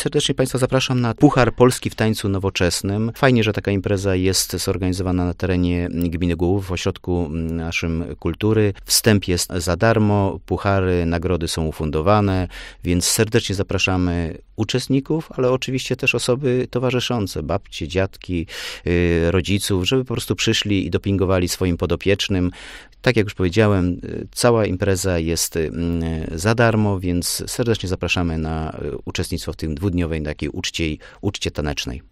serdecznie Państwa zapraszam na Puchar Polski w tańcu nowoczesnym. Fajnie, że taka impreza jest zorganizowana na terenie gminy Głogów, w ośrodku naszym kultury. Wstęp jest za darmo, puchary, nagrody są ufundowane, więc serdecznie zapraszamy uczestników, ale oczywiście też osoby towarzyszące, babcie, dziadki, rodziców, żeby po prostu przyszli i dopingowali swoim podopiecznym. Tak jak już powiedziałem, cała impreza jest za darmo, więc serdecznie zapraszamy na uczestnictwo w tym dwudniowej takiej uczcie tanecznej.